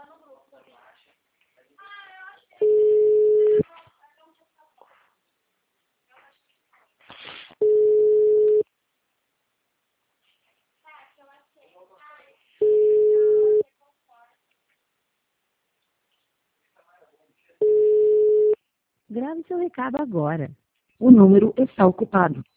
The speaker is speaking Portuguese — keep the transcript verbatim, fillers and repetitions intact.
Grave seu recado agora. O número está ocupado.